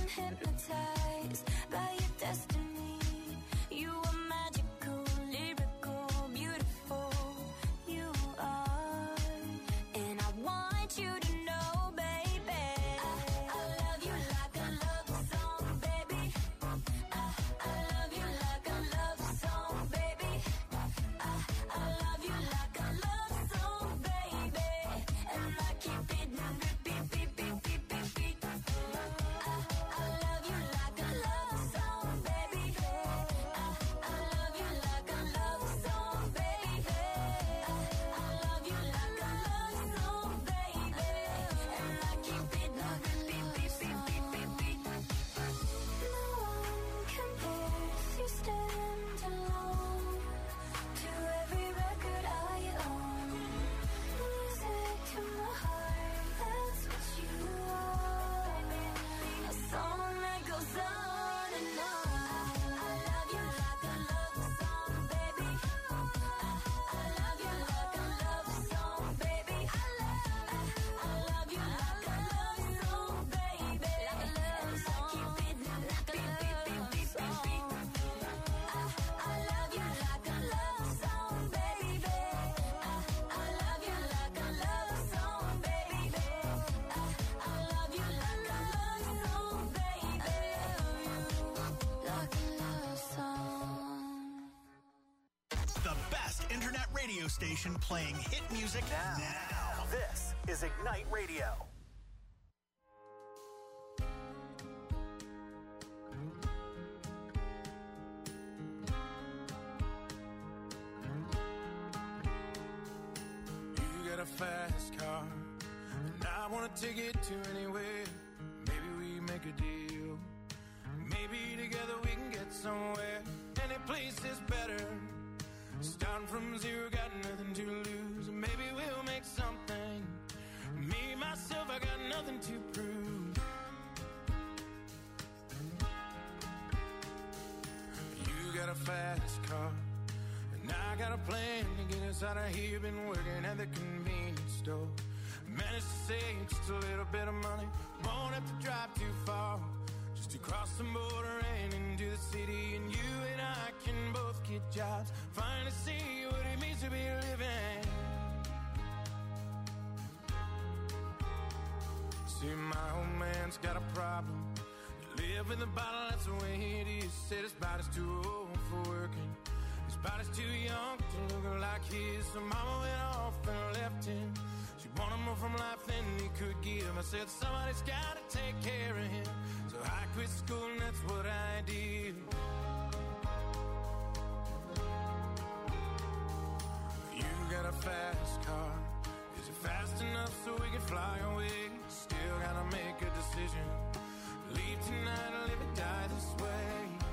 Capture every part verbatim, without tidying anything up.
hypnotized by your destiny. You are magical, lyrical, beautiful. You are, and I want you to know, baby, I, I love you like a love song, baby. I, I love you like a love song, baby. I, I love you like a love song, baby. And I keep it beat, beat, beat, beat, beat, beat. I, I love you like a love song, baby. I, I love you like a love song, baby. I, I love you like a love song, baby. And I keep it beat, beat, beat, beat, beat, beat. No one compares, you stand alone to every record I own. Music to my heart, that's what you are. A song that goes on and on. I love you like a love song, baby. I, I love you like a love song, baby. I love, I love you like a love song, baby. Like a love song. Keep it like a love song. I, I love you like a love song, baby. I, I love you like a love song, baby. I, I love you like a love song, baby. Like a love song. The best internet radio station playing hit music now. This is Ignite Radio. You got a fast car, and I wanna take it to anywhere. Maybe we make a deal. Maybe together we can get somewhere. Any place is better. Starting from zero, got nothing to lose. Maybe we'll make something. Me, myself, I got nothing to prove. You got a fast car, and I got a plan to get us out of here. Been working at the convenience store. Managed to save just a little bit of money. Won't have to drive too far, just to cross the border and into the city. And you and I can both get jobs, finally see what it means to be living. See, my old man's got a problem. Live in the bottle, that's the way it is. Said his body's too old for working. His body's too young to look like his. So mama went off and left him. She wanted more from life than he could give. I said somebody's gotta take care of him. So I quit school and that's what I did. You got a fast car. Is it fast enough so we can fly away? Still gotta make a decision. Leave tonight or live or die this way.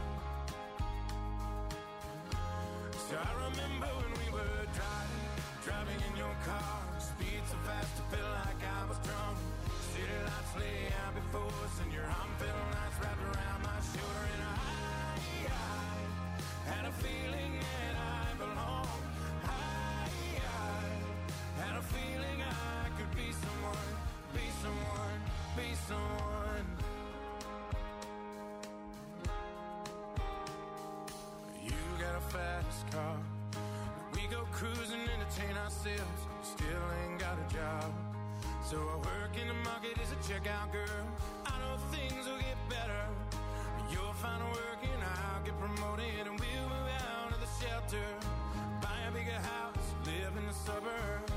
So I remember when we were driving, driving in your car. Speed so fast I felt like I was drunk. City lights lay out before us, and your arm felt nice wrapped around my shoulder. And I, I had a feeling that I belonged. I, I had a feeling I could be someone, be someone, be someone. You got a fast car. We go cruising, entertain ourselves. Still ain't got a job. So I work in the market as a checkout girl. I know things will get better. You'll find work and I'll get promoted, and we'll move out of the shelter, buy a bigger house, live in the suburbs.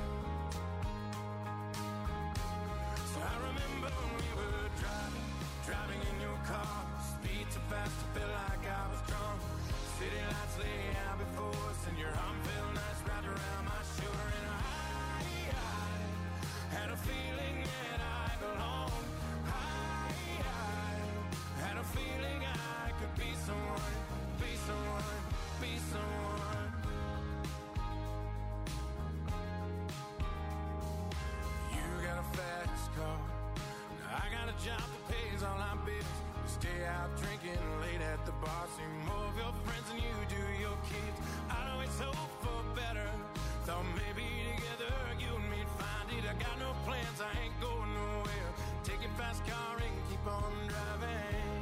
So I remember when we were driving, driving in your car. Speed so fast I felt like I was drunk. City lights lay out before us, and your arm felt nice wrapped around my shoulder. And I, I had a feeling that I belonged. I, I had a feeling I could be someone, be someone, be someone. You got a fast car. Now I got a job that pays all our bills. Stay out drinking late at the bar. See more of your friends than you do your kids. I'd always hope for better. Thought maybe together you and me'd find it. I got no plans, I ain't going nowhere. Take your fast car and keep on driving.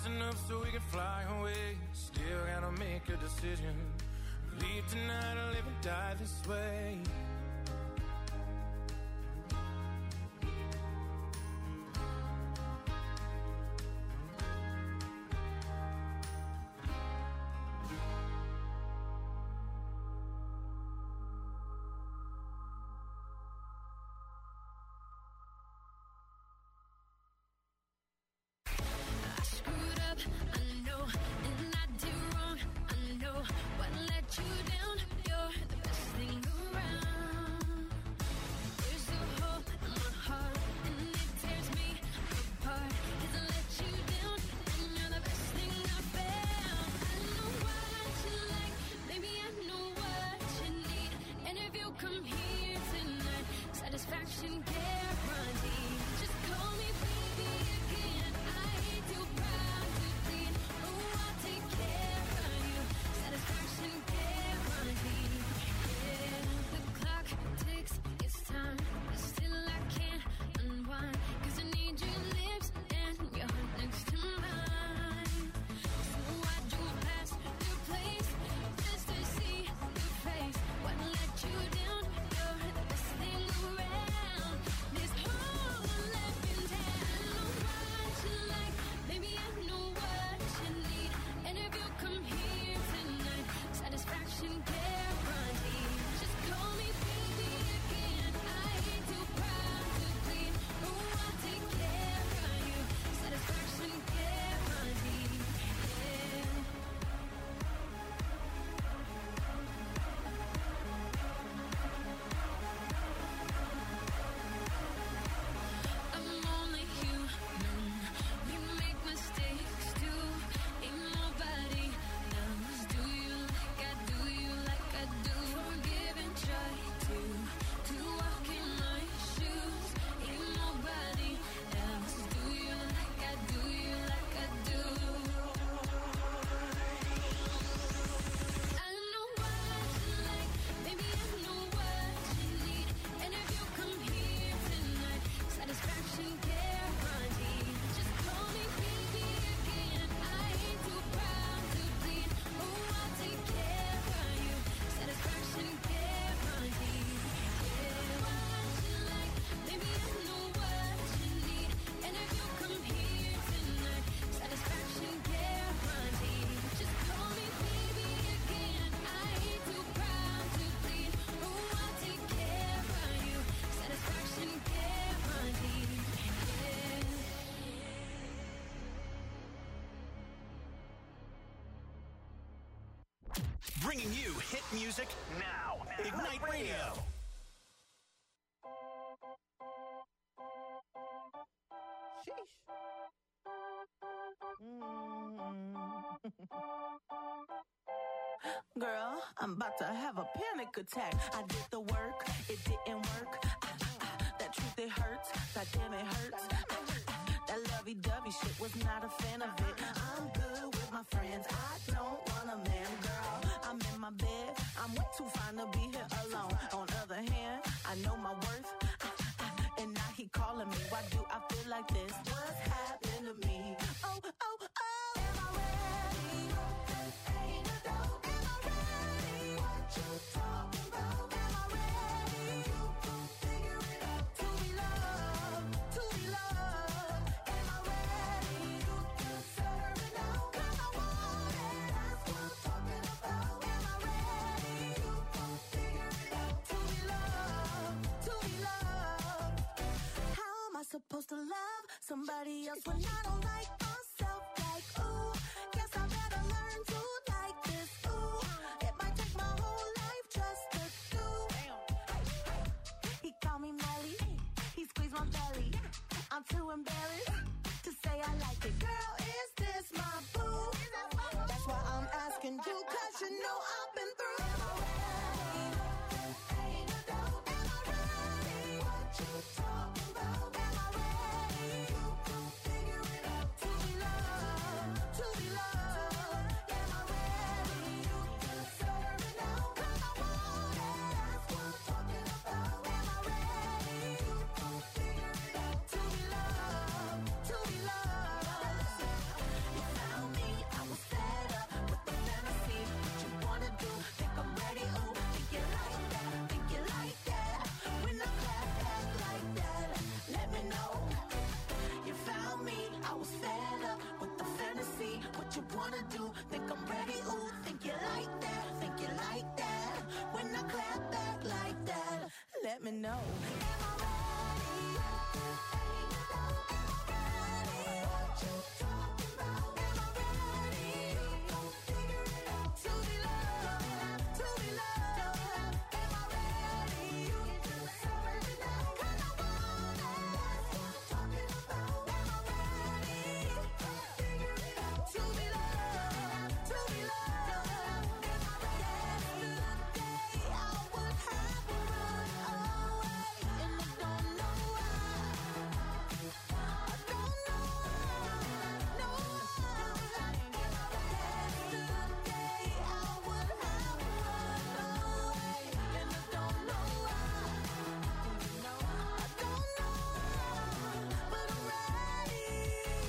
close enough so we can fly away. Still gotta make a decision. Leave tonight or live and die this way. Bringing you hit music now. Ignite Radio. Sheesh. Mm. Girl, I'm about to have a panic attack. I did the work, it didn't work. Ah, ah, that truth, it hurts. God damn, it hurts. Ah, ah, that lovey-dovey shit was not a fan of it. I'm good with my friends. I don't want a man, girl. I'm in my bed. I'm way too fine to be here alone. On the other hand, I know my worth. Ah, ah, and now he calling me. Why do I feel like this? What's happened to me? Oh, oh, oh. Am I ready? Ain't a dope. Am I ready? What you talking about? Am I ready? You gon' figure it out. To be loved, to be loved. Am I ready? You can serve it out. 'Cause I want it. That's what I'm talking about. Am I ready? You gon' figure it out. To be loved, to be loved. How am I supposed to love somebody else when I don't like myself? Like, ooh, guess I better learn to like this. Ooh, it might take my whole life just to do. He called me Melly, he squeezed my belly. I'm too embarrassed to say I like it. Girl, is this my boo? That's why I'm asking you, 'cause you know I've been through. Am I ready? Ain't a doubt. Am I ready? What you talking about? Am I ready? You gon' figure it out. To be what you wanna do. Think I'm ready, ooh, think you like that, think you like that. When I clap back like that, let me know. Am I ready? What you talking about? Am I ready? Figure it out. To be loved, to be loved. Am I ready? You can do it already now. 'Cause I want it. That's what I'm talking about. Am I ready? Figure it out. To be loved, to be loved. Am I ready? Yesterday I would have run away, and I don't know why. I don't know why. No, am I ready? Yesterday I would have run away, and I don't know why. I don't know why, but I'm ready.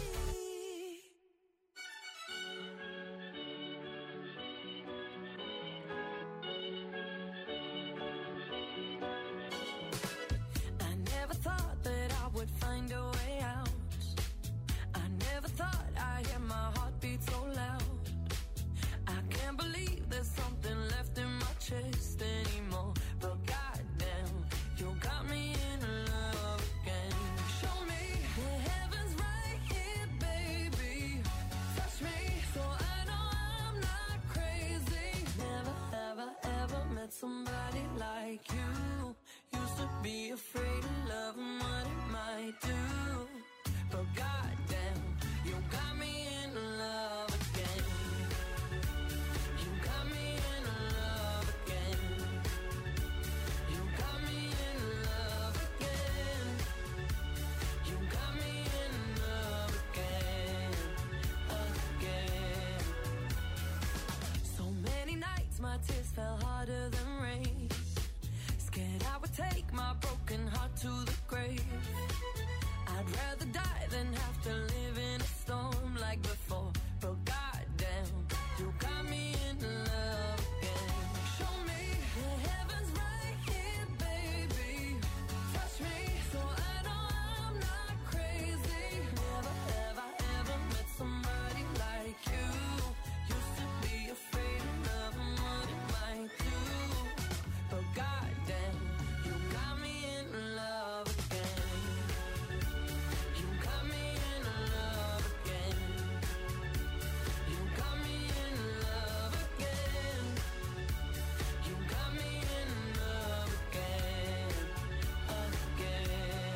I never thought that I would find a way out. I never thought I'd hear my heartbeat so loud. I can't believe there's something left in my chest anymore. But goddamn, you got me in love again. Show me the heavens right here, baby. Touch me so I know I'm not crazy. Never, ever, ever met somebody like you. Used to be afraid of love and what it might do. But goddamn, you got me in love again. You got me in love again. You got me in love again. You got me in love again, again. So many nights my tears fell harder than rain. Scared I would take my broken heart to the grave. I'd rather die than have to live in a storm like before. But goddamn, you got me in love again. Show me the heavens right here, baby. Touch me so I know I'm not crazy. Never, ever, ever met somebody like you. Used to be afraid of love and what it might do. But goddamn, you got me in love again. You got me in love again. You got me in love again. You got me in love again, again.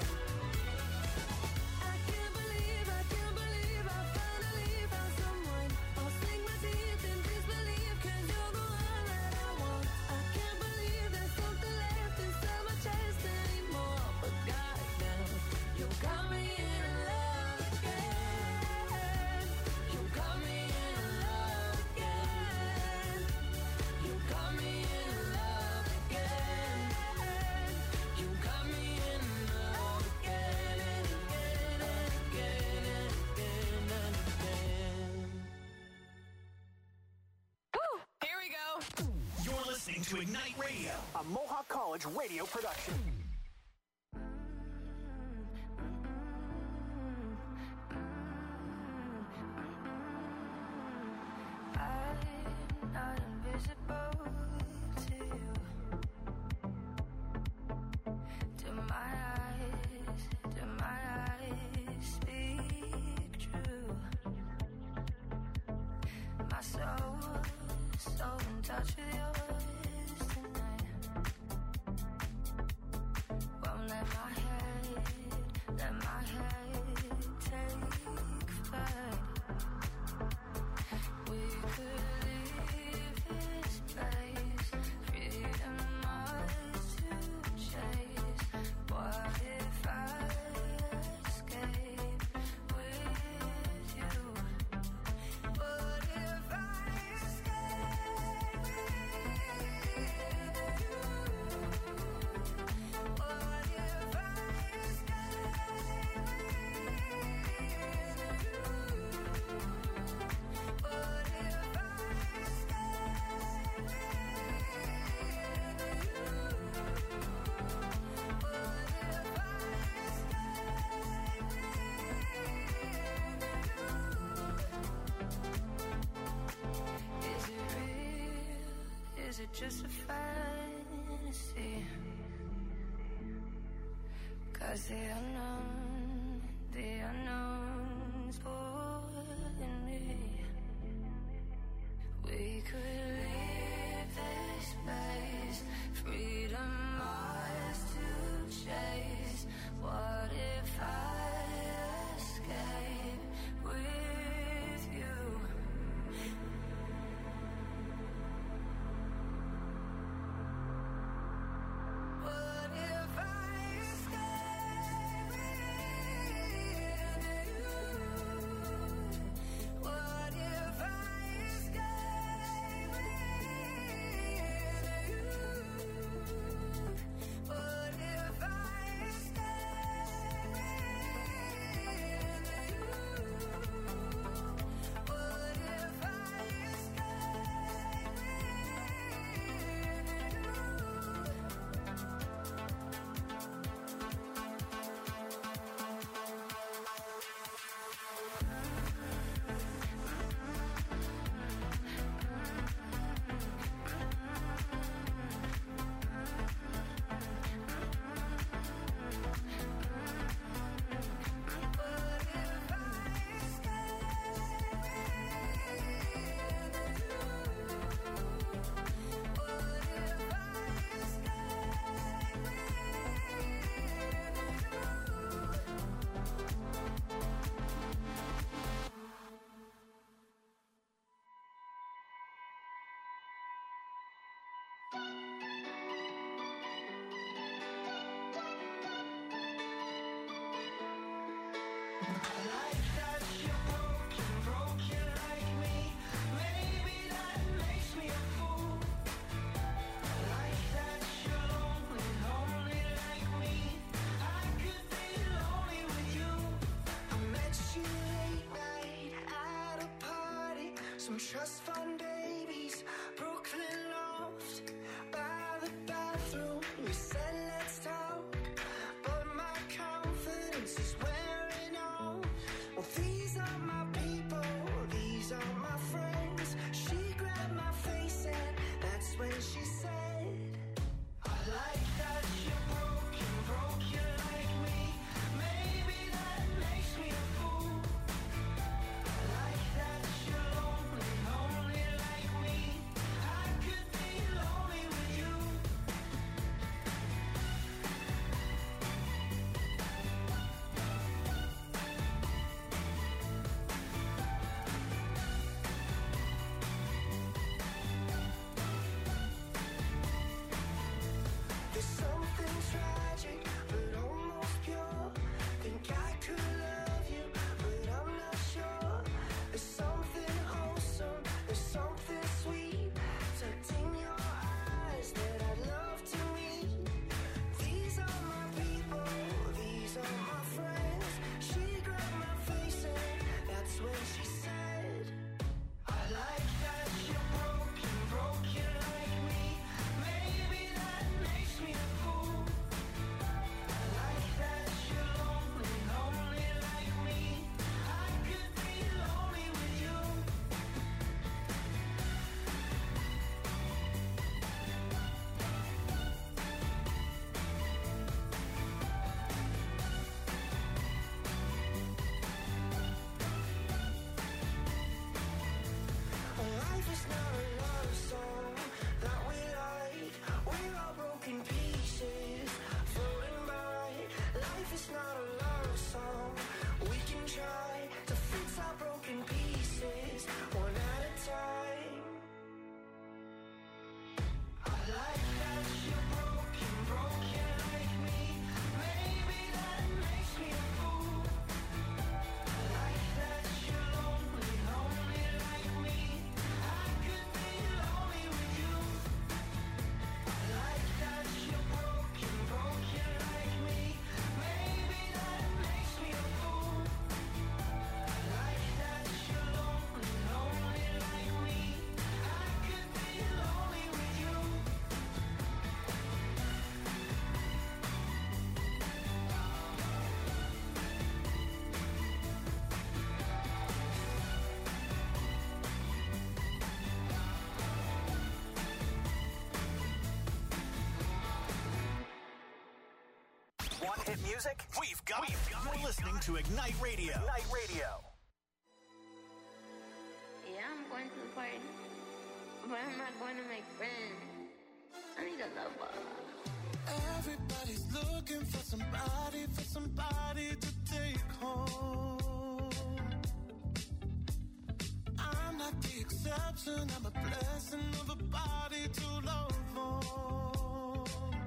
I can't believe, I can't believe I finally found someone. I'll sink my teeth in disbelief 'cause you're the one that I want. I can't believe there's something left inside my chest anymore. But goddamn, you got me in love again. You got me in love again. You got me in love again. You got me in love again and again and again and again and again. Here we go. You're listening to Ignite Radio. A Mohawk College radio production. I'm not invisible to you. Do my eyes, do my eyes speak true? My soul, so in touch with yours tonight. Won't let my head, let my head take flight. We could leave this place, freedom ours to chase. What if I escape with you? What if I escape with is it just a fantasy? 'Cause the unknown, the unknown's pulling me. We could leave this place, freedom ours to chase. What if I escape with you? What if I escape with you? What if I escape with you? What if I escape with you? What if I escape trust fund babies, Brooklyn loft, by the bathroom. We said let's talk, but my confidence is wearing on. Well, these are my people, these are my friends. She grabbed my face and that's when she said, I like that you're broken, broken like me. Maybe that makes me a fool. I like that you're lonely, lonely like Want hit music? We've got it. You're listening to Ignite Radio. Ignite Radio. Yeah, I'm going to the party, but I'm not going to make friends. I need a lover. Everybody's looking for somebody, for somebody to take home. I'm not the exception, I'm a blessing of a body to love on.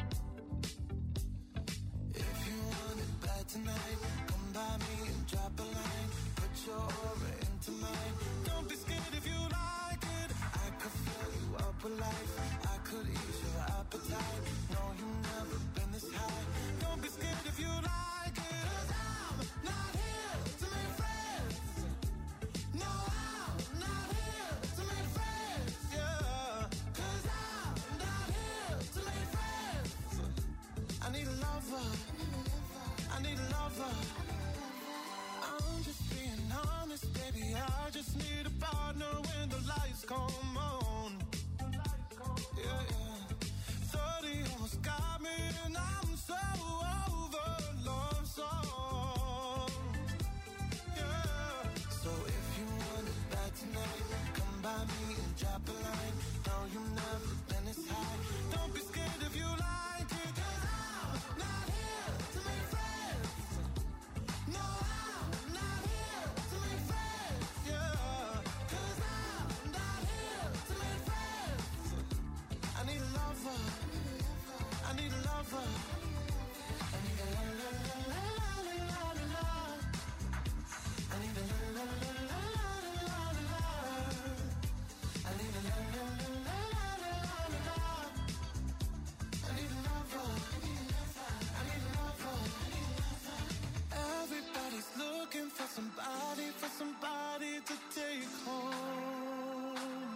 If you want it bad tonight, come by me and drop a line. Put your aura into mine. Don't be scared if you like it. I could fill you up with life. I could ease your appetite. No, you've never been this high. Don't be scared if you like it. 'Cause I'm not here to make friends. No, I'm not here to make friends. Yeah. 'Cause I'm not here to make friends. I need a lover. I need a lover. I'm just being honest, baby. I just need a partner when the lights come on. Yeah, yeah. thirty almost got me, and I'm so over love song. Yeah. So if you want it bad tonight, come by me and drop a line. No, you've never been this high. Don't be scared if you like it. 'Cause I'm not here to make friends. No, I'm not here to make friends. Yeah. 'Cause I'm not here to make friends. I need a lover. I need a lover. I need a la la la la la la la la. I need a la la la la la la la. I need a la la la la la la la. I need a lover. I need a lover. Everybody's looking for somebody, for somebody to take home.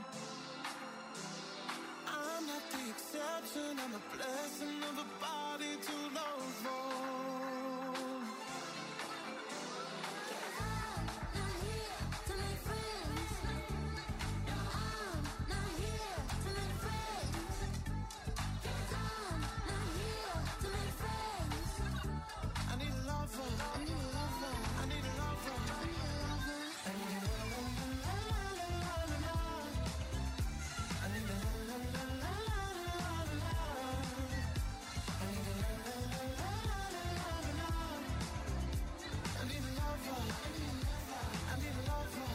I'm not the exception, I'm a blessing of a body to love on. I'm not here to make friends. No, I'm not here to make friends. I'm not here to make friends. I need a lover. I need a lover. I need a lover. I need a lover. I need a la la la la la la la. I need a la la la la la la la. I need a la la la la la la la. I need a lover. I need a lover.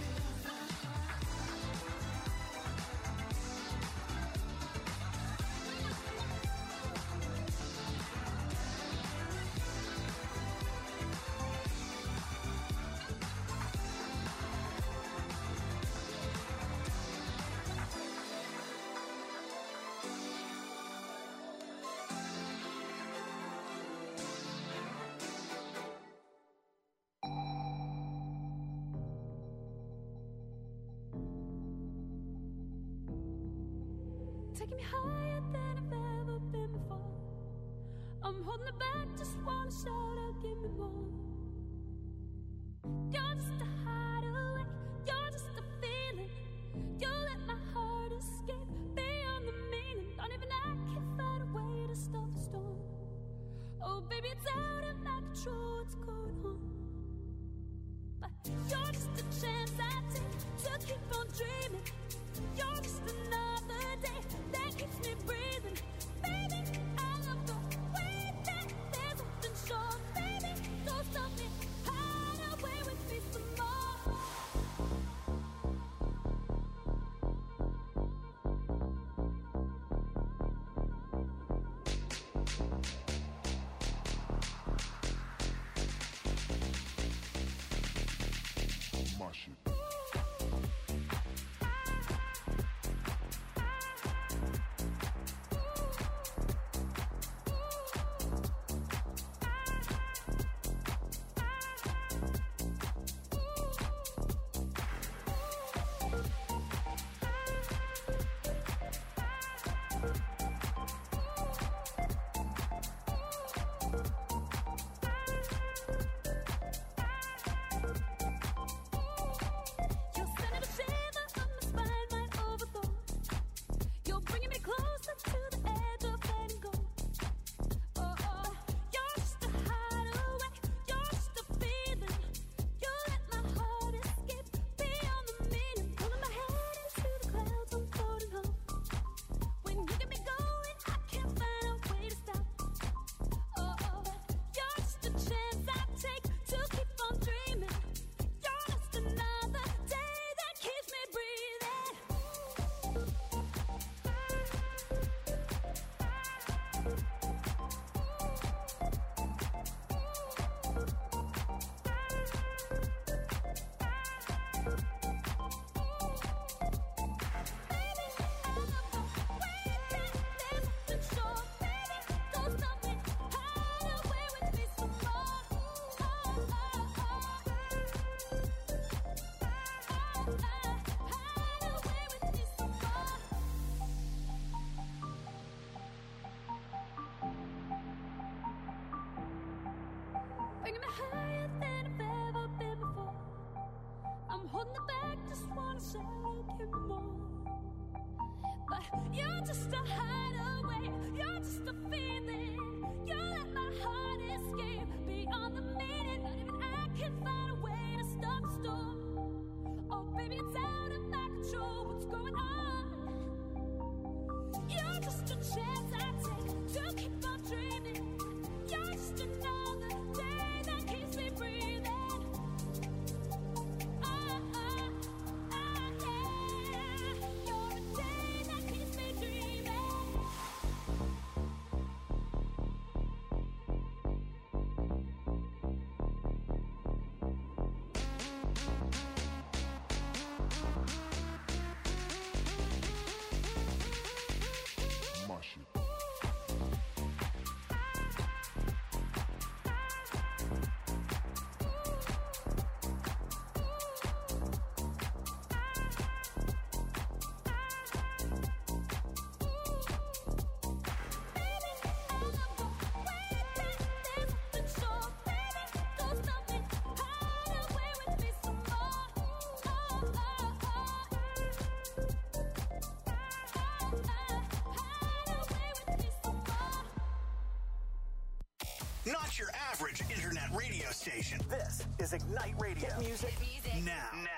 Taking me higher than I've ever been before. I'm holding it back, just wanna shout out, give me more. You're just a hideaway, you're just a feeling. You let my heart escape beyond the meaning. Don't even I can find a way to stop the storm. Oh baby, it's out of my control, what's going on? But you're just a chance I take to keep on dreaming. You're just another day that keeps me breathing. Baby, I love the way that there's something sure. Baby, don't stop me, hide away with me some more. My shit. bringing me higher than I've ever been before. I'm holding it back, just wanna say I'll give more. But you're just a hideaway, you're just a feeling. You let my heart escape beyond the meaning. Not even I can find a way to stop the storm. Oh baby, it's out of my control, what's going on? You're just a chance I take to keep on dreaming. You're just another day that keeps me breathing. Oh, oh, oh, yeah. You're a day that keeps me dreaming. Not your average internet radio station. This is Ignite Radio. Hit music, now. Now.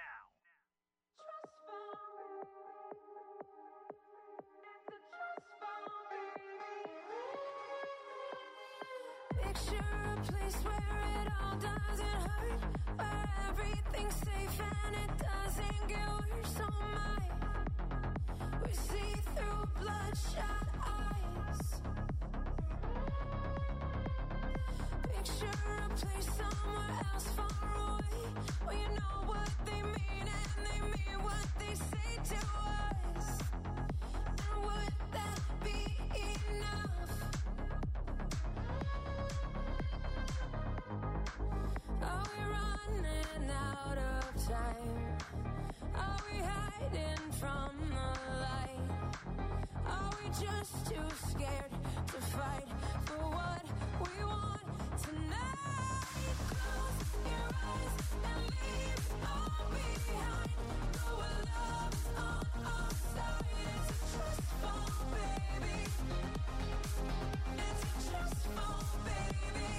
Picture a place where it all doesn't hurt, where everything's safe and it doesn't get worse. Oh my, we see through bloodshot eyes. Picture a place somewhere else far away, where you know what they mean and they mean what they say to us. And would that be enough? Are we running out of time? Are we hiding from the light? Are we just too scared to fight for what we want tonight? Close your eyes and leave all behind. Know our love's on our side. It's a trust fall, baby. It's a trust fall, baby.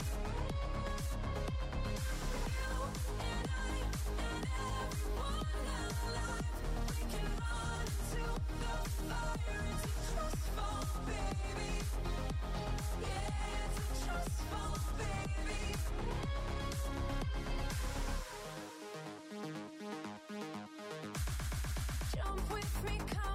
You and I and everyone alive, we can run to the fire. It's a trust fall, baby. Yeah, it's a trust fall, baby. Jump with me, come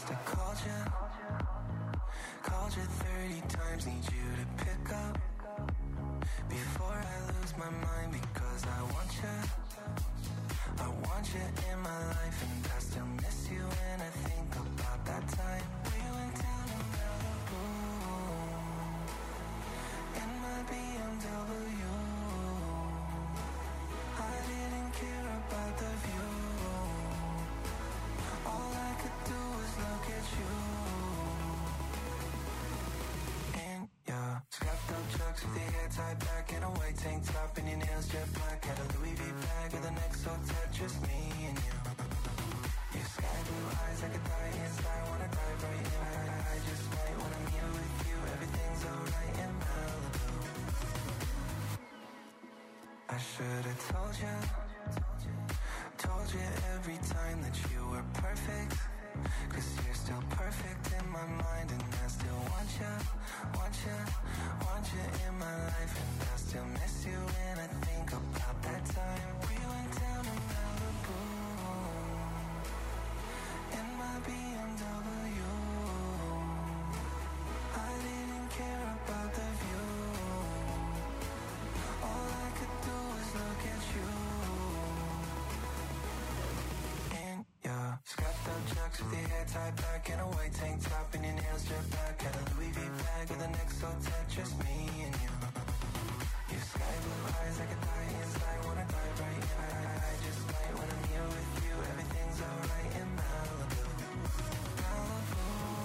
I called you, called you thirty times, need you to pick up before I lose my mind, because I want you, I want you in my life, and I still miss you when I think about that time we went down to Malibu in my B M W. I didn't care about the view, all I could do was look at you. In your scuffed up chucks with your hair tied back and a white tank top and your nails jet black, had a Louis V bag with the next hotel, just me and you. Your sky blue eyes, I could die inside, wanna dive right in. I, I just might when I'm here with you, everything's alright in Malibu. I should've told you, told you every time that you were perfect, cause you're still perfect in my mind, and I still want you, want you, want you in my life, and I still miss you when I think about that time we went down to Malibu in my B M W. I didn't care about the view, all I could do was look at you. In your scuffed up chucks with your hair tied back and a white tank top and your nails jet black, had a Louis V bag with the next hotel, just me and you. Your sky blue eyes, I could die inside, wanna dive right in. I, I, I just might when I'm here with you, everything's alright in Malibu. Malibu.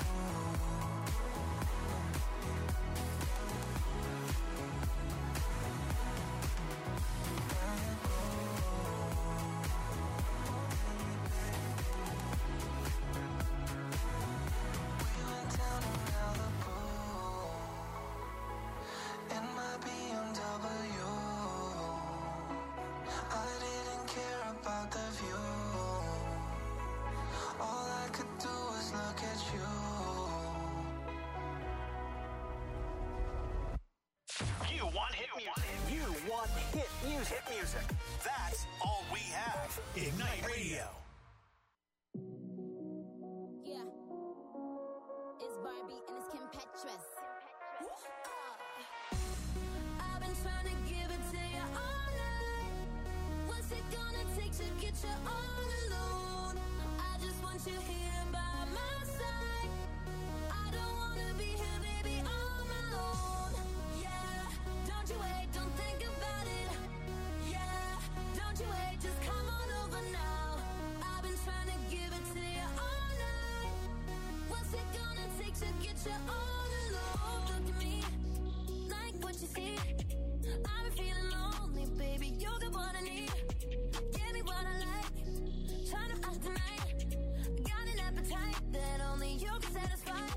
Hit music. Hit music. That's all we have. Ignite Radio. Yeah. It's Barbie and it's Kim Petras. I've been trying to give it to you all night. What's it gonna take to get you all alone? I just want you here by my side. I don't wanna be here, baby, on my own. Yeah, don't you wait, don't think about it. Yeah, don't you wait, just come on over now. I've been trying to give it to you all night. What's it gonna take to get you all alone? Look at me, like what you see. I've been feeling lonely, baby, you got what I need. Give me what I like, trying to act tonight. Got an appetite that only you can satisfy.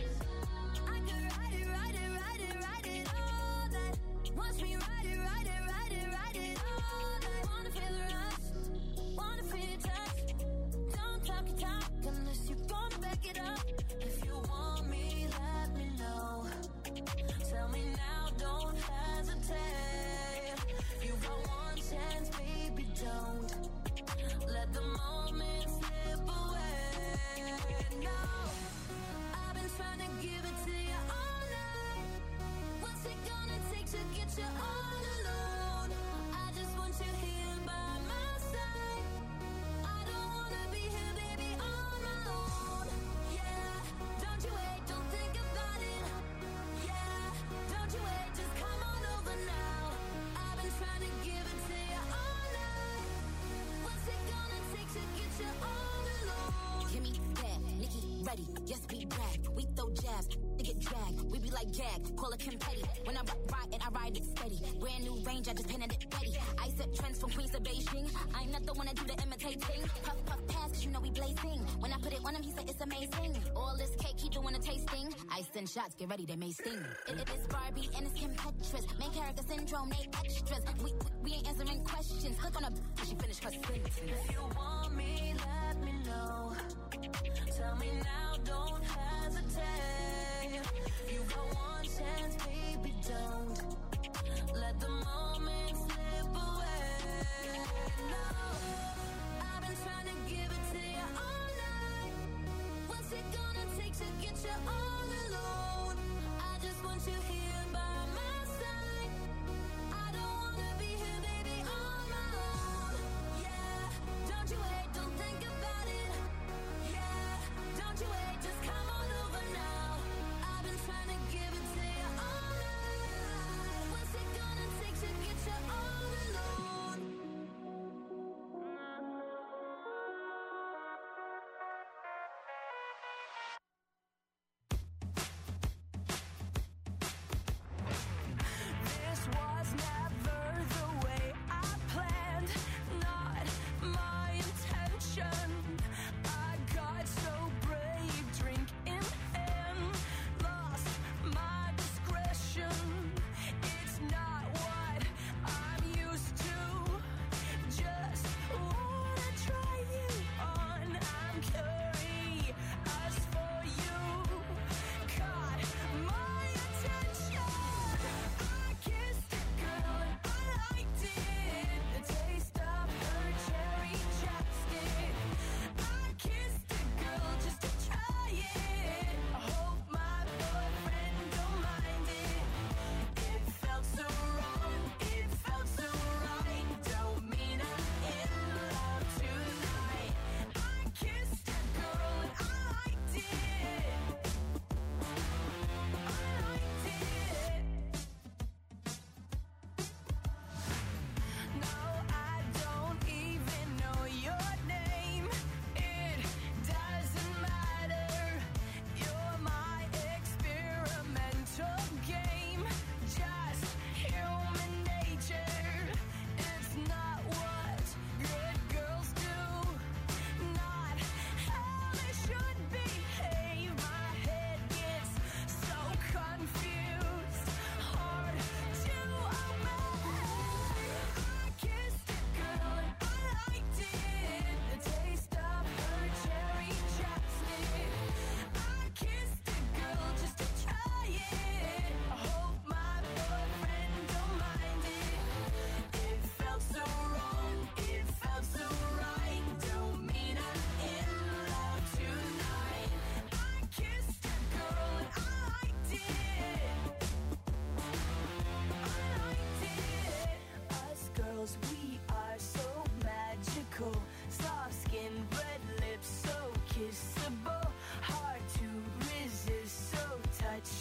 I could ride it, ride it, ride it, ride it all night. Watch me ride it, ride it, ride it, ride it all night. Wanna feel the rush, wanna feel your touch. Don't talk your talk unless you're gonna back it up. If you want me, let me know. Tell me now, don't hesitate. You got one chance, baby, don't let the moment slip away. No, I've been trying to give it to you all night. What's it gonna take to get you all alone? I just want you here by my side. I don't wanna be here, baby, on my own. Yeah, don't you wait, don't think about it. Yeah, don't you wait, just come on over now. I've been trying to give it to you all night. What's it gonna take to get you all alone? Kimmy, bad, Nikki, ready, yes, we brag. We throw jabs, they get dragged. We be like gag, call it Kim Petty. When I ride it, I ride it steady. Brand new range, I just painted it ready. I set trends from Queens to Beijing. I'm not the one that do the imitating. Puff, puff, pass, cause you know we blazing. When I put it on him, he said it's amazing. All this cake, he doing a tasting. Ice and shots, get ready, they may sting. It, it is Barbie and it's Kim Petras. Main character syndrome, they extras. We, we, we ain't answering questions. Click on her, she finished her sentence. If you want me, let me know. Tell me now, don't hesitate. You got one chance, baby, don't let the moment slip away. No, I've been trying to give it to you all night. What's it gonna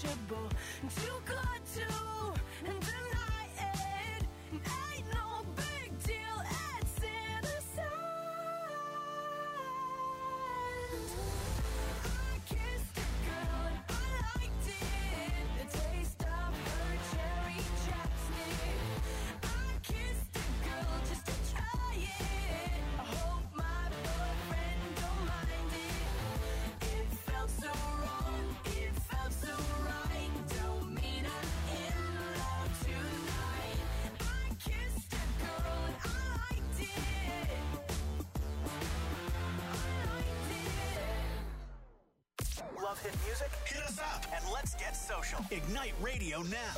untouchable, too good to deny it. Ain't no big deal, it's innocent. I kissed a girl and I liked it, the taste of her cherry chapstick. I kissed a girl just to try it. I hope my boyfriend don't mind it. It felt so wrong, it felt so right. Don't mean I'm in love tonight. I kissed a girl and I liked it. I liked it. Love hit music? Hit us up and let's get social. Ignite Radio now.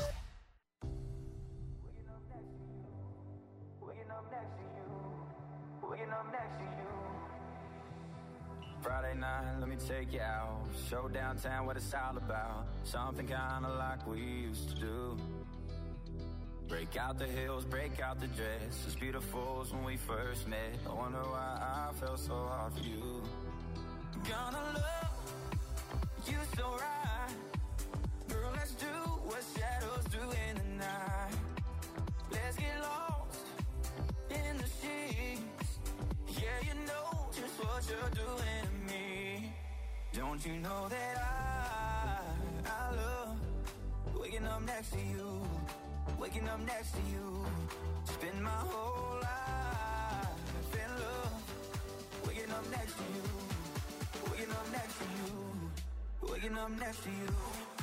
Waking up next to you. Waking up next to you. Friday night, let me take you out. Show downtown what it's all about. Something kinda like we used to do. Break out the heels, break out the dress. As beautiful as when we first met. I wonder why I felt so hard for you. Gonna love you so right. Girl, let's do what shadows do in the night. Let's get lost in the sheets. Yeah, you know just what you're doing to me. Don't you know that I, I love waking up next to you, waking up next to you. Spend my whole life in love, waking up next to you, waking up next to you, waking up next to you.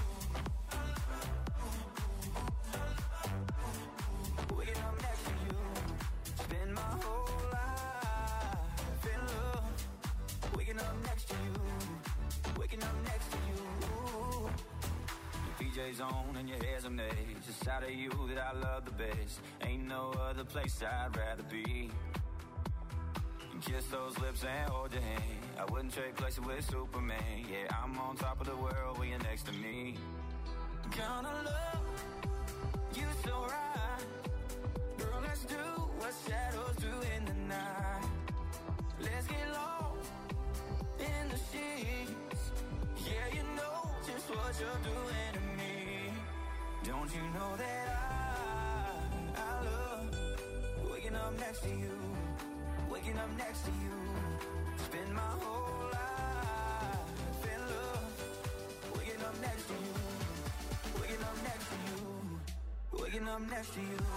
Waking up next to you. Spend my whole life in love. Waking up next to you. Waking up next to you. Your P J's on and your hair's a maze. It's out of you that I love the best. Ain't no other place I'd rather be. Kiss those lips and hold your hand. I wouldn't trade places with Superman. Yeah, I'm on top of the world when you're next to me. Gonna love you so right. Girl, let's do what shadows do in the night. Let's get lost in the sheets. Yeah, you know just what you're doing to me. Don't you know that I, I love waking up next to you, waking up next to you. Spend my whole life in love, waking up next to you, waking up next to you, waking up next to you.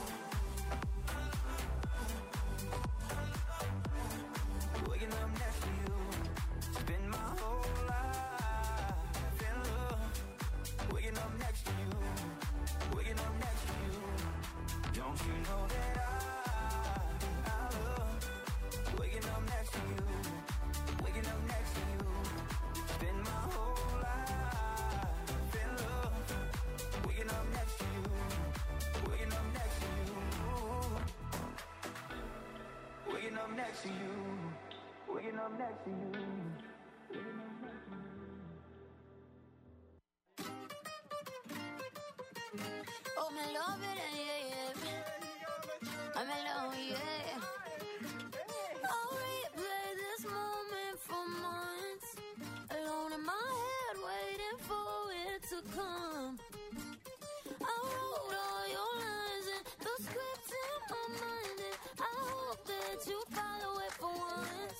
Waking up next to you. Spend my whole life in love. Waking up next to you. Waking up next to you. Don't you know that I, I love waking up next to you. Waking up next to you. Spend my whole life in love. Waking up next to you. Waking up next to you. Waking up next to you. Waking up next to you. Oh, me love it, yeah, yeah. I'm alone, yeah. I'll replay this moment for months. Alone in my head, waiting for it to come. I wrote all your lines and the script in my mind, and I hope that you follow it for once.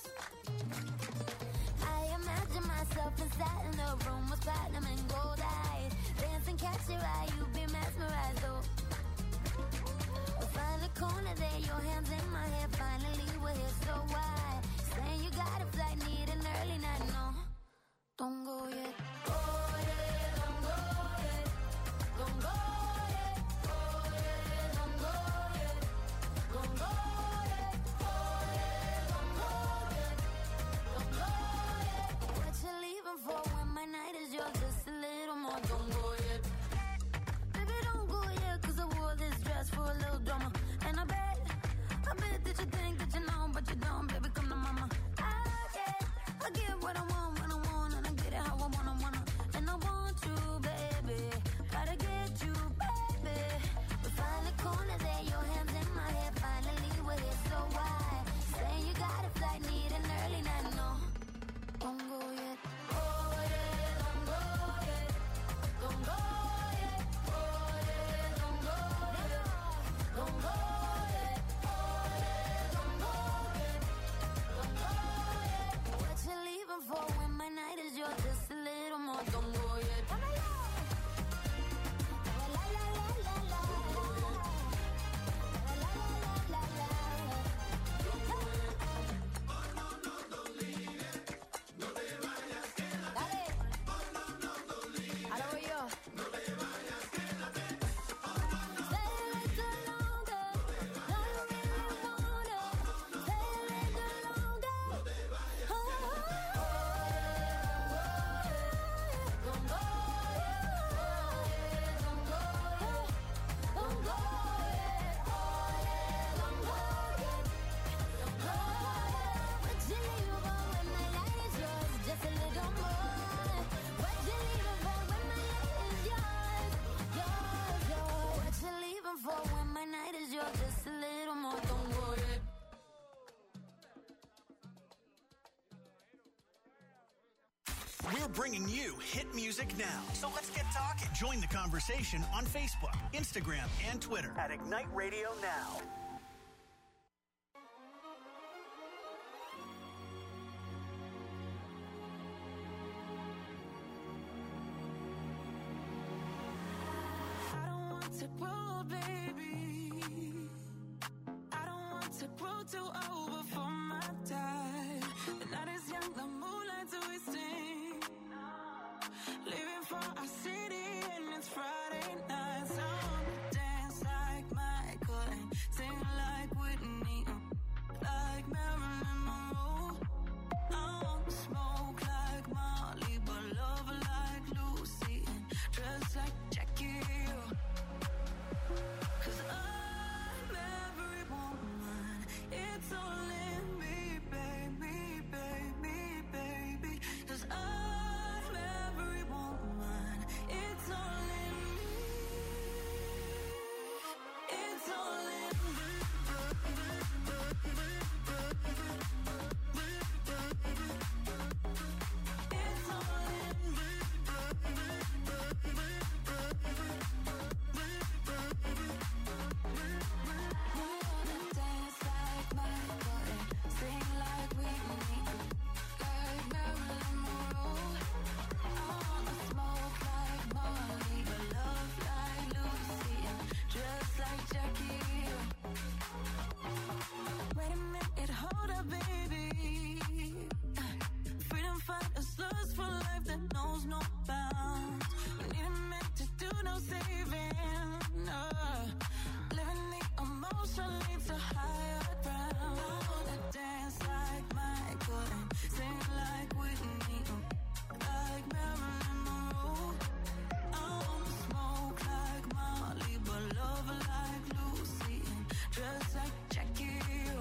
I imagine myself inside in the room with platinum and gold eyes. Dance and catch your eye, you be mesmerized, oh. We'll find a corner there, your hands in my hair. Finally we're here, so why? Saying you got a flight, need an early night, no. Don't go yet. Oh yeah, don't go We're bringing you hit music now. So let's get talking. Join the conversation on Facebook, Instagram, and Twitter at Ignite Radio Now. I don't want to grow, baby. I don't want to grow too old before my time. The night is young, the moonlight twisting. Living for our city and it's Friday night. So I wanna dance like Michael and sing like Whitney, like Marilyn Monroe. I wanna smoke like Molly, but love like Lucy and dress like Jackie. Cause I'm every woman, it's all in me, baby, baby, baby. Cause I'm every woman, it's all in me, it's all in me. It's all in me. We wanna dance like Michael and sing like Whitney, like Marilyn Monroe. I wanna smoke like Molly, but love like Lucy and dress like Jackie. Wait a minute, hold up, baby. Freedom fighters, lust for life that knows no bounds. We need a man to do no saving. Uh, living the emotion leads to higher ground. I wanna dance like Michael and sing like Whitney, like Marilyn Monroe. I wanna smoke like Molly, but love like Lucy and dress like Jackie.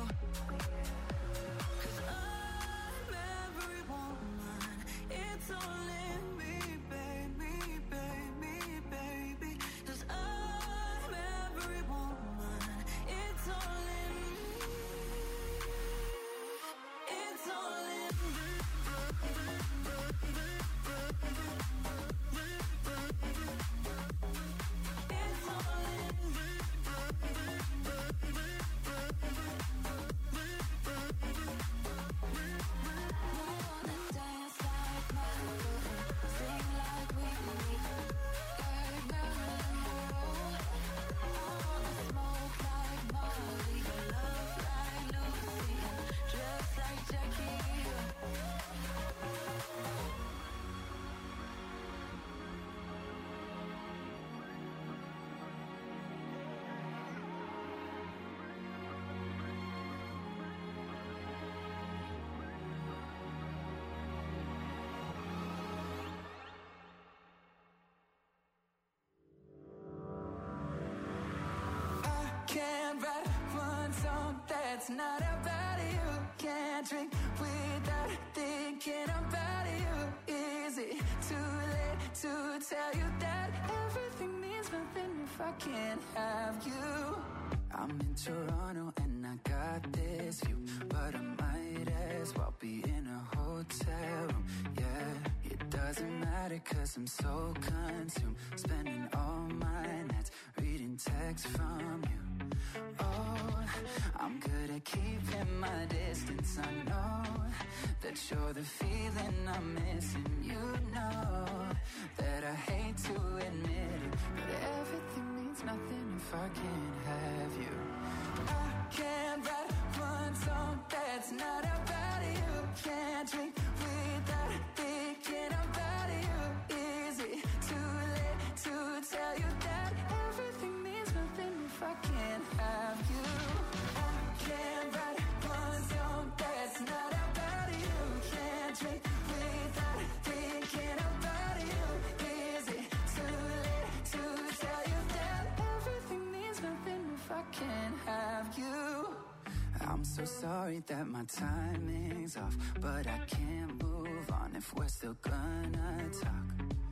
Cause I'm every woman, it's all in me, baby, baby, baby. Cause I'm every woman, it's all in me, it's all in me. It's all in me. We wanna dance like Michael and sing like Whitney, like Marilyn Monroe. I wanna smoke like Molly, but love like Lucy and dress like Jackie. I can't write one song that's not about you. Can't drink without thinking about you. Is it too late to tell you that everything means nothing if I can't have you? I'm in Toronto and I got this view, but I might as well be in a hotel room. Yeah, it doesn't matter cause I'm so consumed, spending all my nights reading texts from you. Oh, I'm good at keeping my distance. I know that you're the feeling I'm missing. You know that I hate to admit it, but everything means nothing if I can't have you. I can't write one song that's not about you. Can't drink without thinking about you. Is it too late So sorry that my timing's off, but I can't move on if we're still gonna talk.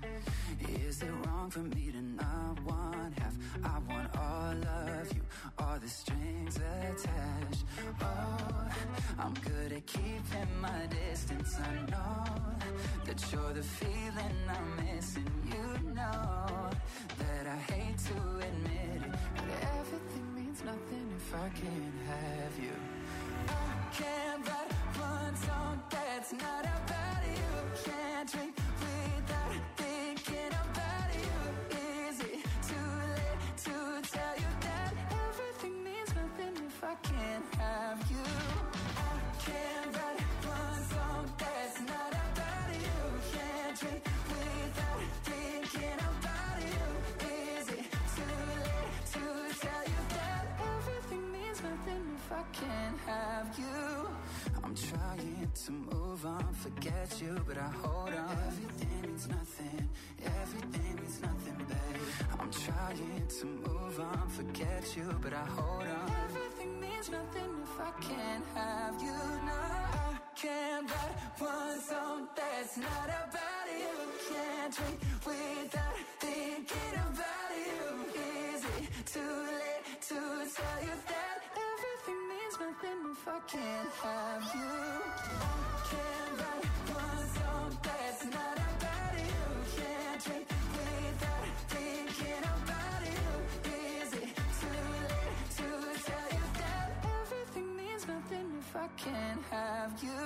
Is it wrong for me to not want half? I want all of you, all the strings attached. Oh, I'm good at keeping my distance. I know that you're the feeling I'm missing. You know that I hate to admit it, but everything means nothing if I can't have you. I can't write one song that's not about you. Can't drink without thinking about you. Is it too late to tell you that everything means nothing if I can't have you? I can't write one song that's not about you. Can't drink without thinking about you. Is it too late to tell you that everything means nothing if I can't have you? I'm trying to move on, forget you, but I hold on. Everything means nothing, everything means nothing, babe. I'm trying to move on, forget you, but I hold on. Everything means nothing if I can't have you. No, I can't write one song that's not about you. Can't drink without thinking about you. Is it too late to tell you that everything means nothing if I can't have you? I can't write one song that's not about you. Can't drink without thinking about you. Is it too late to tell you that everything means nothing if I can't have you?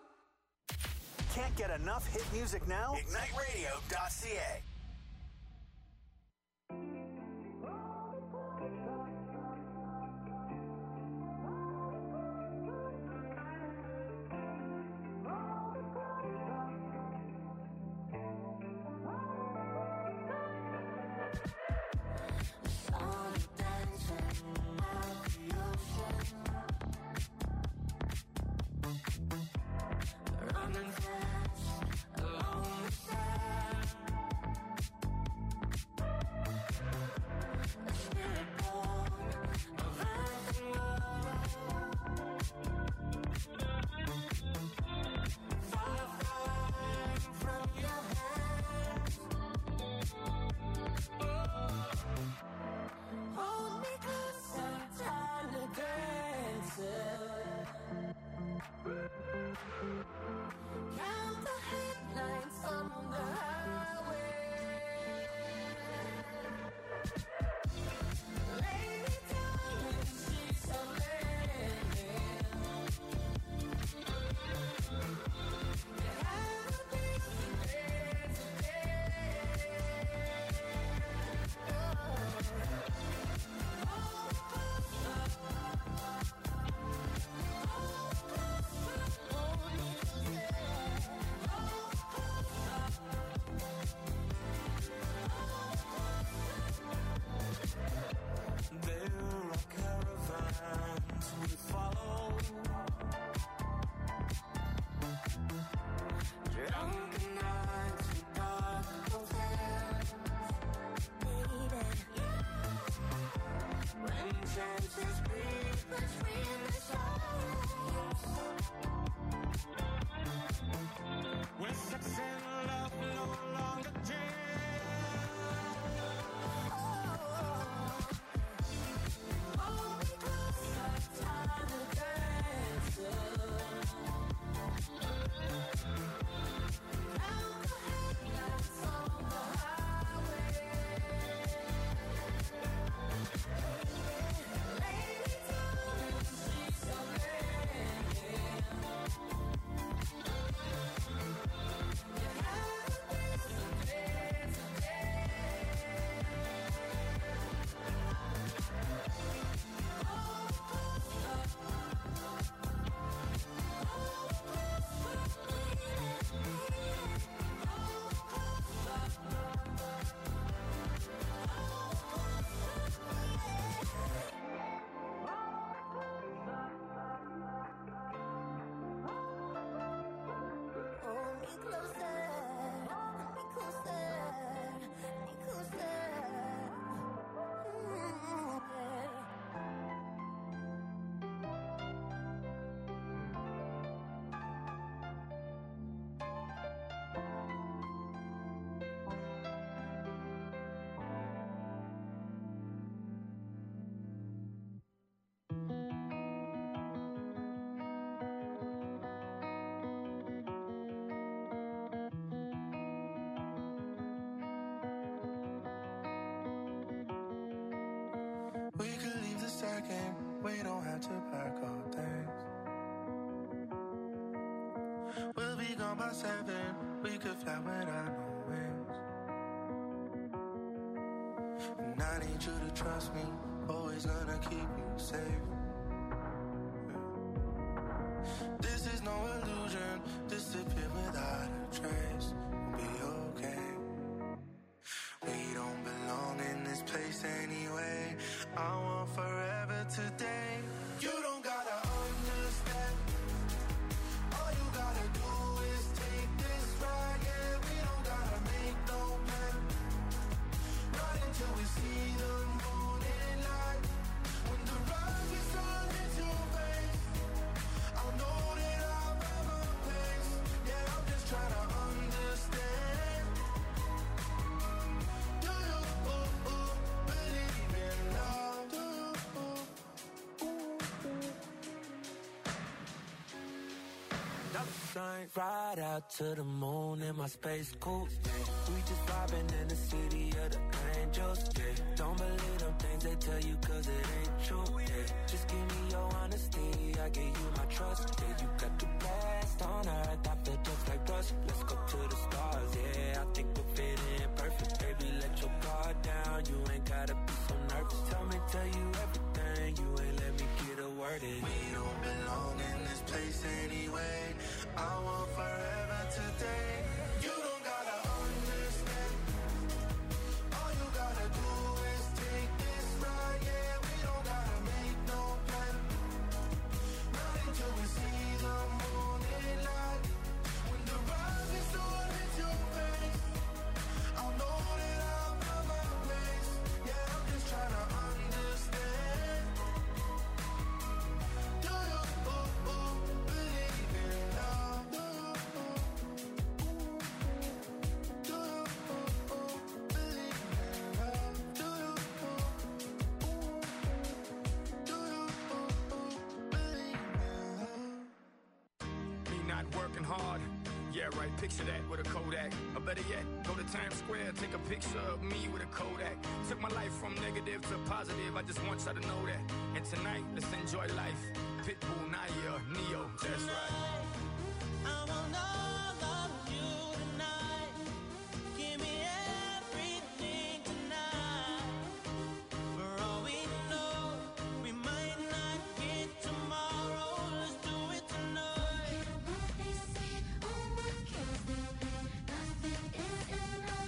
Can't get enough hit music now? ignite radio dot c a. Running fast along the sand. second, we don't have to pack our things. We'll be gone by seven, we could fly without no wings. And I need you to trust me, always gonna keep you safe. This is no illusion, disappear without a trace. We'll be okay. We don't belong in this place anyway. I want forever today. You don't gotta understand. All you gotta do is take this ride. Yeah, we don't gotta make no plan. Not until we see the morning light. When the rise is on into your face, I'll know that I'll have a place. Yeah, I'm just trying to understand. Do you ooh, ooh, believe in love? Do you ooh, ooh, ooh. Shine right out to the moon in my space coupe. We just vibing in the city of the angels. Yeah. Don't believe them things they tell you cause it ain't true. Yeah. Just give me your honesty, I give you my trust. Yeah, you got the best on earth, I feel just like rust. Let's go to the stars, yeah, I think we'll fit in perfect. Baby, let your guard down, you ain't gotta be so nervous. Tell me, tell you everything, you ain't let me get a word in. We don't belong in this place anyway. I want forever today. You don't gotta understand. All you gotta do is take this ride. Yeah, we don't gotta make no plan. Not until we see the morning light. When the rising sun hits your face, I'll know that I'll find my place. Yeah, I'm just trying to understand. Do you ooh, ooh, believe in love? Do you ooh, do you ooh, ooh, believe in love? Do you ooh, ooh, do you ooh, ooh, believe in love? Me not working hard. Yeah, right, picture that with a Kodak. Or better yet, go to Times Square, take a picture of me with a Kodak. Took my life from negative to positive, I just want y'all to know that. And tonight, let's enjoy life. Pitbull, Naya, Neo, that's right. I will know